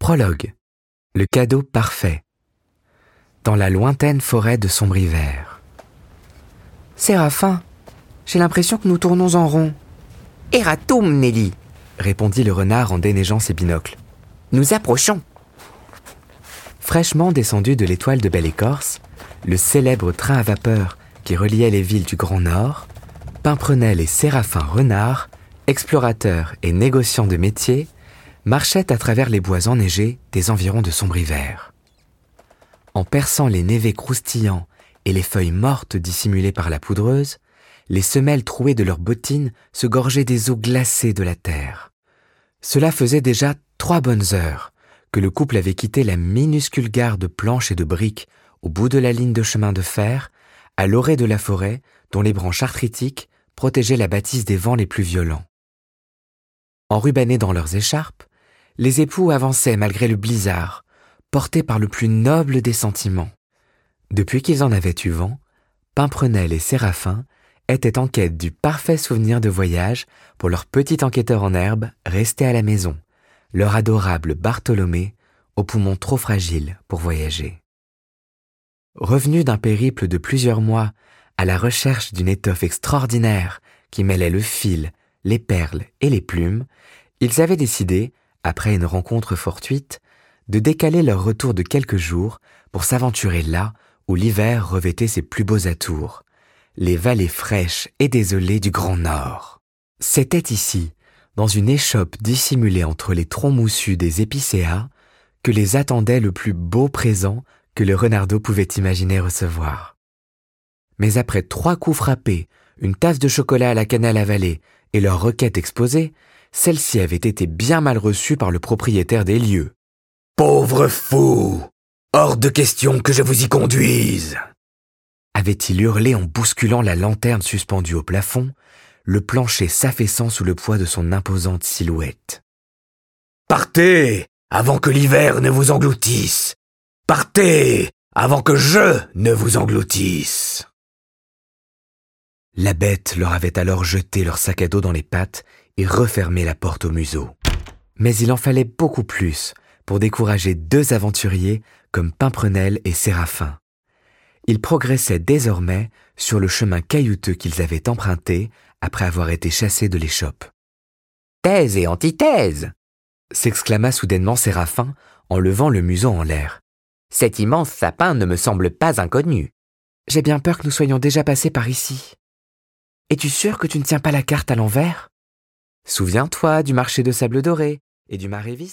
Prologue. Le cadeau parfait. Dans la lointaine forêt de Sombrivert. Séraphin, j'ai l'impression que nous tournons en rond. Erratum, Nelly, répondit le renard en déneigeant ses binocles. Nous approchons. Fraîchement descendu de l'étoile de Belle-Écorce, le célèbre train à vapeur qui reliait les villes du Grand Nord, Pimprenel et Séraphin Renard, explorateurs et négociants de métier, marchaient à travers les bois enneigés des environs de Sombrivert. En perçant les névés croustillants et les feuilles mortes dissimulées par la poudreuse, les semelles trouées de leurs bottines se gorgeaient des eaux glacées de la terre. Cela faisait déjà 3 bonnes heures que le couple avait quitté la minuscule gare de planches et de briques au bout de la ligne de chemin de fer, à l'orée de la forêt dont les branches artritiques protégeaient la bâtisse des vents les plus violents. Enrubannés dans leurs écharpes, les époux avançaient malgré le blizzard, portés par le plus noble des sentiments. Depuis qu'ils en avaient eu vent, Pimprenel et Séraphin étaient en quête du parfait souvenir de voyage pour leur petit enquêteur en herbe resté à la maison, leur adorable Bartholomé, aux poumons trop fragiles pour voyager. Revenus d'un périple de plusieurs mois à la recherche d'une étoffe extraordinaire qui mêlait le fil, les perles et les plumes, ils avaient décidé, après une rencontre fortuite, de décaler leur retour de quelques jours pour s'aventurer là où l'hiver revêtait ses plus beaux atours, les vallées fraîches et désolées du Grand Nord. C'était ici, dans une échoppe dissimulée entre les troncs moussus des épicéas, que les attendait le plus beau présent que le renardeau pouvait imaginer recevoir. Mais après 3 coups frappés, une tasse de chocolat à la cannelle avalée et leur requête exposée, celle-ci avait été bien mal reçue par le propriétaire des lieux. « Pauvre fou! Hors de question que je vous y conduise !» avait-il hurlé en bousculant la lanterne suspendue au plafond, le plancher s'affaissant sous le poids de son imposante silhouette. « Partez avant que l'hiver ne vous engloutisse! Partez avant que je ne vous engloutisse !» La bête leur avait alors jeté leur sac à dos dans les pattes et refermé la porte au museau. Mais il en fallait beaucoup plus pour décourager 2 aventuriers comme Pimprenel et Séraphin. Ils progressaient désormais sur le chemin caillouteux qu'ils avaient emprunté après avoir été chassés de l'échoppe. « Thèse et antithèse !» s'exclama soudainement Séraphin en levant le museau en l'air. « Cet immense sapin ne me semble pas inconnu. » « J'ai bien peur que nous soyons déjà passés par ici. Es-tu sûr que tu ne tiens pas la carte à l'envers ? Souviens-toi du marché de sable doré et du marais visqueux. »